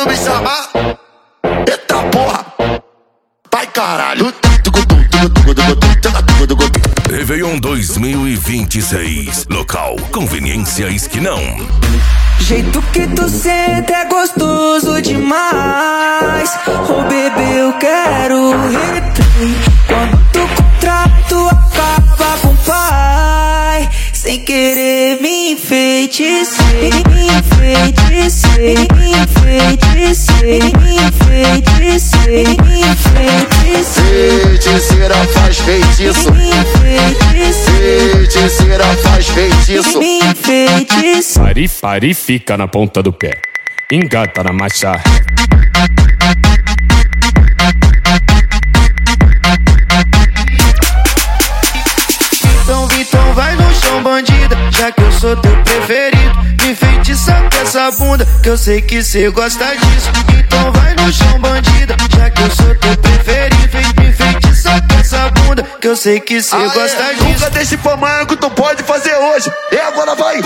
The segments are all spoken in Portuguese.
quando me chamar, eita porra, vai caralho. Réveillon 2026. Local, conveniência Esquinão. Jeito que tu senta é gostoso demais. Oh bebê, eu quero replay. Quando tu contrato acaba com o pai. Sem querer me enfeitecei, me enfeitecei, me enfeitecei, me enfeitecei, me enfeitecei. Feiticeira faz feitiço, Me enfeitecei, feiticeira faz feitiço. me enfeitecei. Pare e fica na ponta do pé. Engata na marcha. Então vai no chão, bandida, já que eu sou teu preferido. Me enfeitiça com essa bunda, que eu sei que cê gosta disso. Então vai no chão, bandida, já que eu sou teu preferido. Me enfeitiça com essa bunda, que eu sei que cê gosta disso. Nunca deixe pra amanhã que tu pode fazer hoje. E agora vai.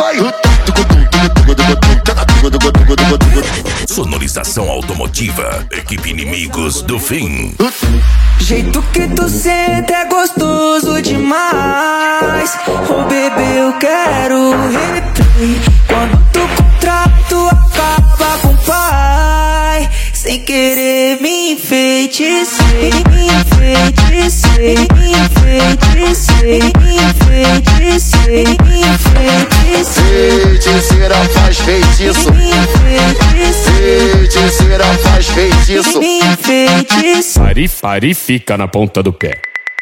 Sonorização automotiva. Equipe Inimigos do Fim. Jeito que tu senta é gostoso demais. Oh bebê, eu quero replay. Quando tu contrato acaba com o pai. Sem querer me enfeitecei, me enfeitecei, me enfeitecei, me enfeitecei, me enfeitecei. Feiticeira faz feitiço, Me enfeitecei, feiticeira faz feitiço. me enfeitecei. Pare e fica na ponta do pé.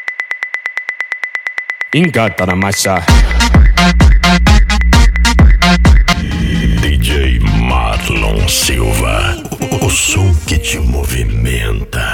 Engata na marcha. DJ Marlon Silva. O som que te movimenta.